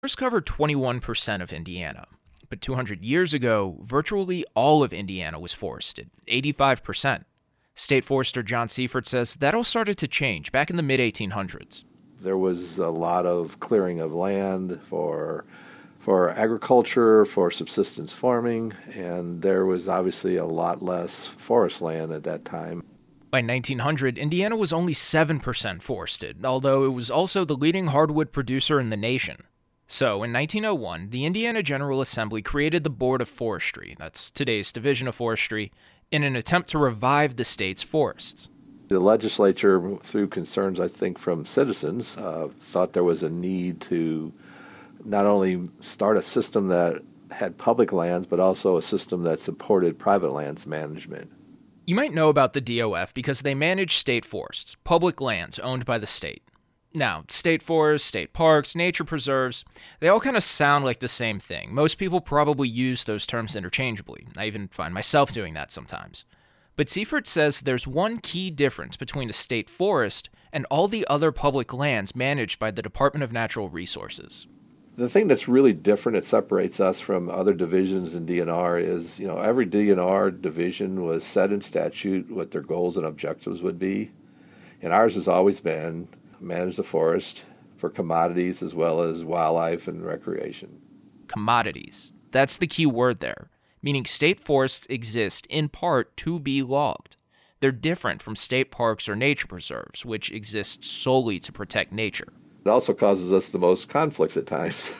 Forests cover 21% of Indiana, but 200 years ago, virtually all of Indiana was forested, 85%. State Forester John Seifert says that all started to change back in the mid-1800s. There was a lot of clearing of land for agriculture, for subsistence farming, and there was obviously a lot less forest land at that time. By 1900, Indiana was only 7% forested, although it was also the leading hardwood producer in the nation. So, in 1901, the Indiana General Assembly created the Board of Forestry, that's today's Division of Forestry, in an attempt to revive the state's forests. The legislature, through concerns, I think, from citizens, thought there was a need to not only start a system that had public lands, but also a system that supported private lands management. You might know about the DOF because they manage state forests, public lands owned by the state. Now, state forests, state parks, nature preserves, they all kind of sound like the same thing. Most people probably use those terms interchangeably. I even find myself doing that sometimes. But Seifert says there's one key difference between a state forest and all the other public lands managed by the Department of Natural Resources. The thing that's really different that separates us from other divisions in DNR is, every DNR division was set in statute what their goals and objectives would be. And ours has always been manage the forest for commodities as well as wildlife and recreation. Commodities. That's the key word there, meaning state forests exist in part to be logged. They're different from state parks or nature preserves, which exist solely to protect nature. It also causes us the most conflicts at times.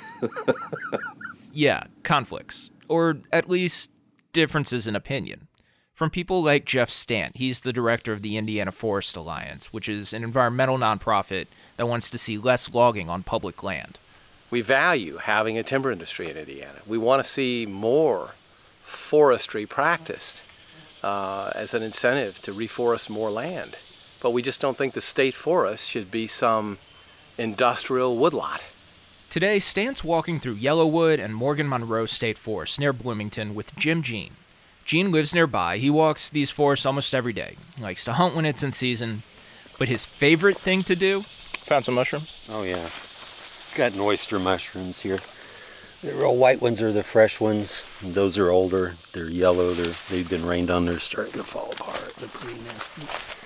Yeah, conflicts. Or at least differences in opinion. From people like Jeff Stant. He's the director of the Indiana Forest Alliance, which is an environmental nonprofit that wants to see less logging on public land. We value having a timber industry in Indiana. We want to see more forestry practiced as an incentive to reforest more land. But we just don't think the state forest should be some industrial woodlot. Today, Stant's walking through Yellowwood and Morgan Monroe State Forest near Bloomington with Jim Jean. Gene lives nearby. He walks these forests almost every day. He likes to hunt when it's in season. But his favorite thing to do? Found some mushrooms? Oh, yeah. Got oyster mushrooms here. The real white ones are the fresh ones. Those are older. They're yellow. They've been rained on. They're starting to fall apart. They're pretty nasty.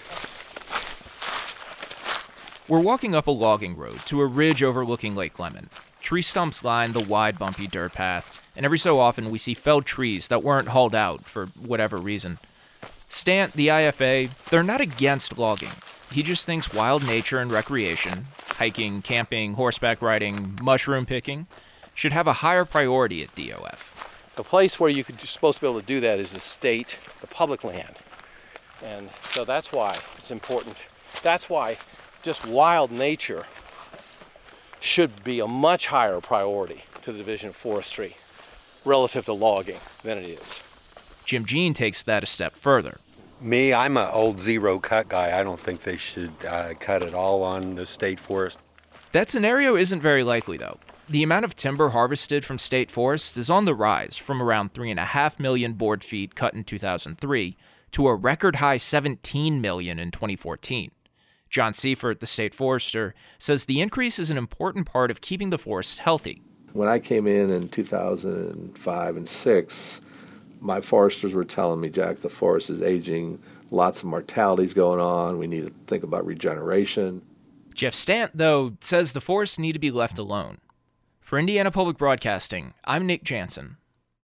We're walking up a logging road to a ridge overlooking Lake Lemon. Tree stumps line the wide, bumpy dirt path, and every so often we see felled trees that weren't hauled out for whatever reason. Stant, the IFA, they're not against logging. He just thinks wild nature and recreation, hiking, camping, horseback riding, mushroom picking, should have a higher priority at DOF. The place where you're supposed to be able to do that is the state, the public land. And so that's why it's important. That's why just wild nature should be a much higher priority to the Division of Forestry relative to logging than it is. Jim Jean takes that a step further. Me, I'm an old zero cut guy. I don't think they should cut it all on the state forest. That scenario isn't very likely, though. The amount of timber harvested from state forests is on the rise from around 3.5 million board feet cut in 2003 to a record high 17 million in 2014. John Seifert, the state forester, says the increase is an important part of keeping the forests healthy. When I came in 2005 and 6, my foresters were telling me, Jack, the forest is aging, lots of mortalities going on, we need to think about regeneration. Jeff Stant, though, says the forests need to be left alone. For Indiana Public Broadcasting, I'm Nick Jansen.